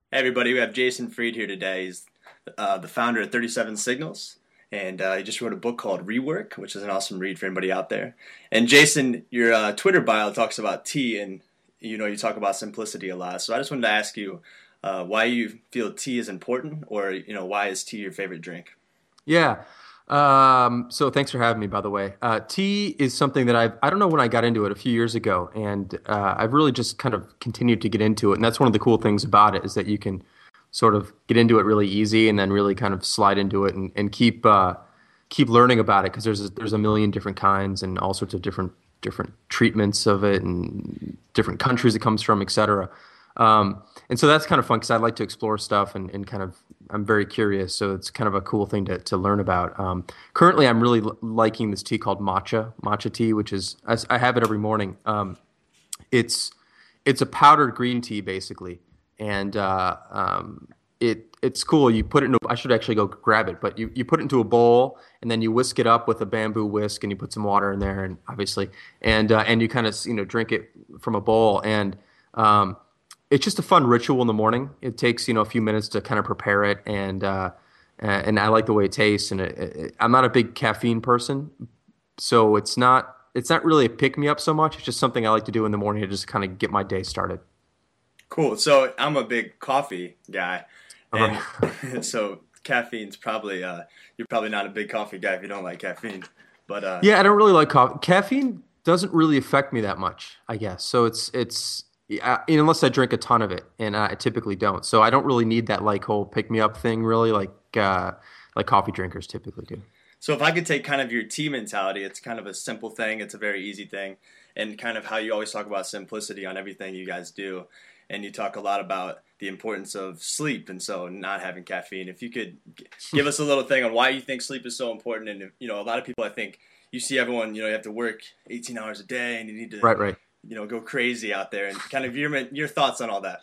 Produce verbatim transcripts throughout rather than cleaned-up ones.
Hey everybody, we have Jason Fried here today. He's uh, the founder of thirty-seven Signals, and uh, he just wrote a book called Rework, which is an awesome read for anybody out there. And Jason, your uh, Twitter bio talks about tea, and you know you talk about simplicity a lot. So I just wanted to ask you uh, why you feel tea is important, or you know why is tea your favorite drink? Yeah. Um, so thanks for having me, by the way. Uh, tea is something that I've, I don't know when I got into it a few years ago, and uh, I've really just kind of continued to get into it. And that's one of the cool things about it is that you can sort of get into it really easy and then really kind of slide into it and, and keep uh, keep learning about it because there's a, there's a million different kinds and all sorts of different different treatments of it and different countries it comes from, et cetera. Um, and so that's kind of fun because I like to explore stuff and, and kind of I'm very curious. So it's kind of a cool thing to, to learn about. Um, currently, I'm really l- liking this tea called matcha, matcha tea, which is I, s- I have it every morning. Um, it's it's a powdered green tea basically, and uh, um, it it's cool. You put it in. A, I should actually go grab it, but you, you put it into a bowl and then you whisk it up with a bamboo whisk and you put some water in there and obviously and uh, and you kind of you know drink it from a bowl and um, it's just a fun ritual in the morning. It takes you know a few minutes to kind of prepare it, and uh, and I like the way it tastes. And it, it, I'm not a big caffeine person, so it's not it's not really a pick me up so much. It's just something I like to do in the morning to just kind of get my day started. Cool. So I'm a big coffee guy, All right. and so caffeine's probably uh, you're probably not a big coffee guy if you don't like caffeine. But uh, Yeah, I don't really like coffee. Caffeine doesn't really affect me that much, I guess. So it's it's yeah, unless I drink a ton of it, and I typically don't. So I don't really need that like whole pick me up thing, really, like uh, like coffee drinkers typically do. So if I could take kind of your tea mentality, it's kind of a simple thing, it's a very easy thing, and kind of how you always talk about simplicity on everything you guys do, and you talk a lot about the importance of sleep, and so not having caffeine. If you could g- give us a little thing on why you think sleep is so important, and you know, a lot of people, I think you see everyone, you know, you have to work eighteen hours a day, and you need to, Right, right. you know, go crazy out there, and kind of your your thoughts on all that.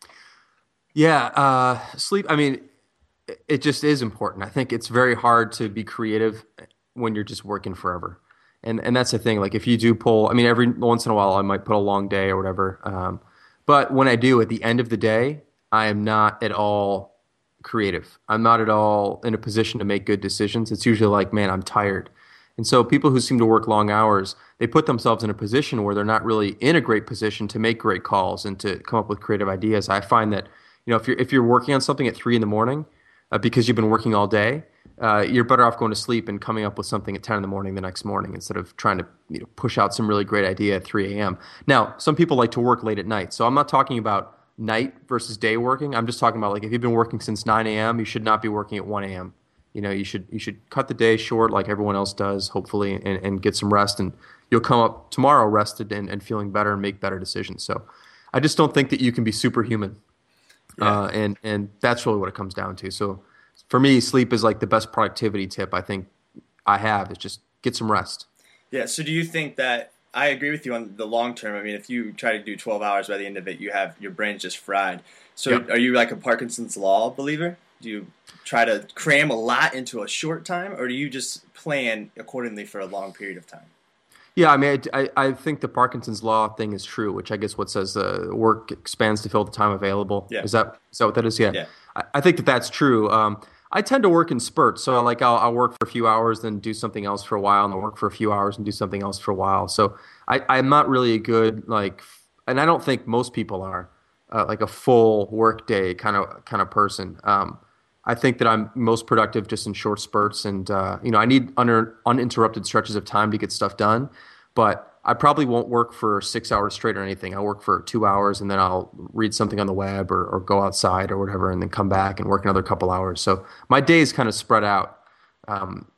Yeah, uh, sleep. I mean, it it just is important. I think it's very hard to be creative when you're just working forever. And and that's the thing. Like if you do pull, I mean, every once in a while I might put a long day or whatever. Um, but when I do, at the end of the day, I am not at all creative. I'm not at all in a position to make good decisions. It's usually like, man, I'm tired. And so people who seem to work long hours, they put themselves in a position where they're not really in a great position to make great calls and to come up with creative ideas. I find that, you know, if you're if you're working on something at three in the morning, uh, because you've been working all day, uh, you're better off going to sleep and coming up with something at ten in the morning the next morning instead of trying to you know push out some really great idea at three a m. Now, some people like to work late at night, so I'm not talking about night versus day working. I'm just talking about like if you've been working since nine a m, you should not be working at one a m. You know, you should you should cut the day short like everyone else does, hopefully, and, and get some rest, and you'll come up tomorrow rested and, and feeling better and make better decisions. So, I just don't think that you can be superhuman, Yeah. uh, and and that's really what it comes down to. So, for me, sleep is like the best productivity tip I think I have is just get some rest. Yeah. So do you think that I agree with you on the long term? I mean, if you try to do twelve hours by the end of it, you have your brain's just fried. So Yep. are you like a Parkinson's law believer? Do you try to cram a lot into a short time, or do you just plan accordingly for a long period of time? Yeah, I mean, I, I I think the Parkinson's law thing is true, which I guess what says uh, work expands to fill the time available. Yeah. Is that is that what that is? Yeah, Yeah. I, I think that that's true. Um, I tend to work in spurts, so like I'll, I'll work for a few hours, then do something else for a while, and I'll work for a few hours and do something else for a while. So I, I'm not really a good like, f- and I don't think most people are uh, like a full work day kind of kind of person. Um, I think that I'm most productive just in short spurts, and uh, you know I need under, uninterrupted stretches of time to get stuff done. But I probably won't work for six hours straight or anything. I'll work for two hours, and then I'll read something on the web or, or go outside or whatever, and then come back and work another couple hours. So my day is kind of spread out. Um,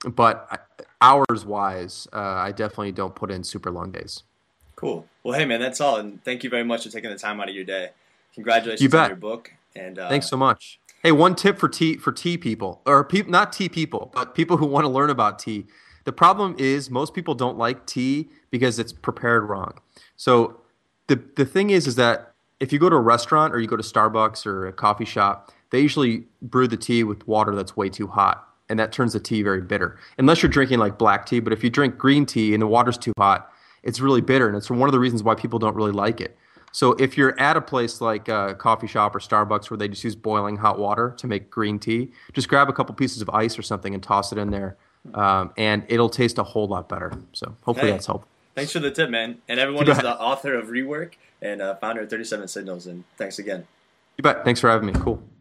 but hours wise, uh, I definitely don't put in super long days. Cool. Well, hey man, that's all, and thank you very much for taking the time out of your day. You Congratulations on your bet. book, and uh, Thanks so much. Hey, one tip for tea for tea people, or peop not tea people, but people who want to learn about tea. The problem is most people don't like tea because it's prepared wrong. So the the thing is is that if you go to a restaurant or you go to Starbucks or a coffee shop, they usually brew the tea with water that's way too hot, and that turns the tea very bitter. Unless you're drinking like black tea, but if you drink green tea and the water's too hot, it's really bitter, and it's one of the reasons why people don't really like it. So if you're at a place like a coffee shop or Starbucks where they just use boiling hot water to make green tea, just grab a couple pieces of ice or something and toss it in there, um, and it'll taste a whole lot better. So hopefully Hey, that's helpful. thanks for the tip, man. And everyone You is bet. the author of Rework and uh, founder of thirty-seven Signals. And thanks again. You bet. Thanks for having me. Cool.